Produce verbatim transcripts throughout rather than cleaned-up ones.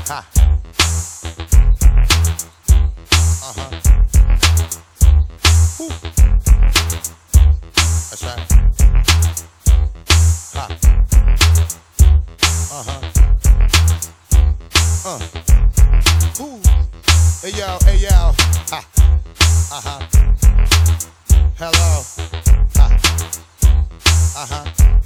Ha. Uh-huh. Woo. That's right. Ha. Uh-huh. Uh. Woo. Hey yo, hey yo. Ha. Uh-huh. Hello. Ha. Uh-huh.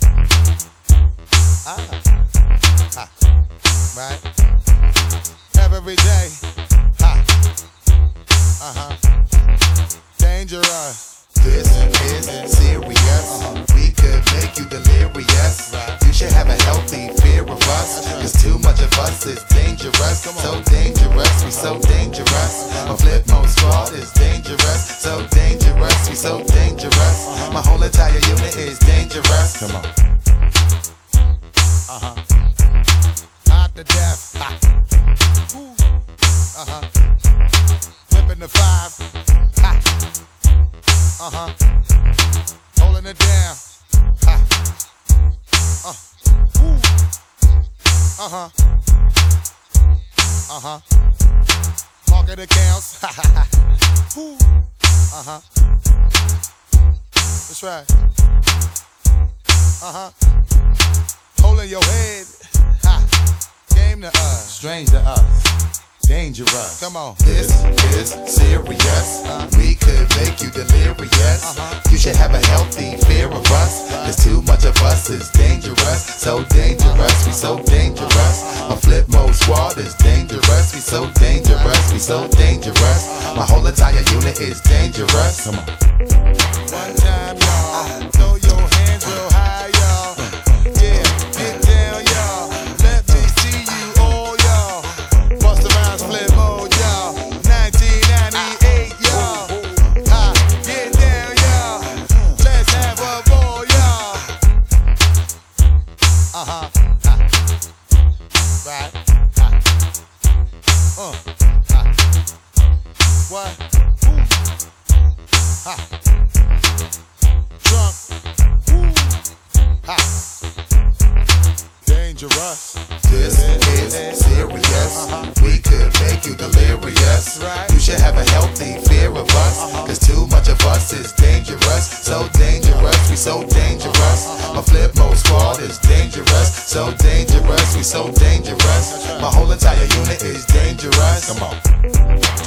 Ah. Ha. Right. Every day. Ha. Uh-huh. Dangerous. This is serious. Uh-huh. We could make you delirious. Right. You should have a healthy fear of us. Right. Cause too much of us is dangerous. So dangerous, we so dangerous. Uh-huh. My flip mode squad is dangerous. So dangerous, we so dangerous. Uh-huh. My whole entire unit is dangerous. Come on. Uh-huh. Hot to death. Ha. Ooh. Uh-huh. Whipping the five. Ha. Uh-huh. Holding it down. Ha. Uh. Ooh. Uh-huh. Uh-huh. Market accounts. Ha ha ha. Ooh. Uh-huh. That's right. Uh-huh. Holding your head. Ha. Game to us. Strange to us. Dangerous. Come on. This is serious. Uh, we could make you delirious. Uh-huh. You should have a healthy fear of us. Cause too much of us is dangerous. So dangerous, we so dangerous. My flip mode squad is dangerous. We so dangerous, we so dangerous. My whole entire unit is dangerous. Come on. One time, y'all. Throw your hands real high, y'all. Yeah, get down, y'all. Let me see you all, y'all. Bust around, flip mode, y'all. nineteen ninety-eight, y'all. Ha, get down, y'all. Let's have a ball, y'all. Uh-huh. Ha. Right. Ha. Uh. Ha. What? Ooh. Ha. Drunk. Ooh. Ha. Dangerous. This is serious. Uh-huh. We could make you delirious. Right. You should have a healthy fear of us. Uh-huh. Cause too much of us is dangerous. So dangerous, we so dangerous. Uh-huh. My flip mode squad is dangerous. So dangerous, we so dangerous. That's right. My whole entire unit is dangerous. Come on.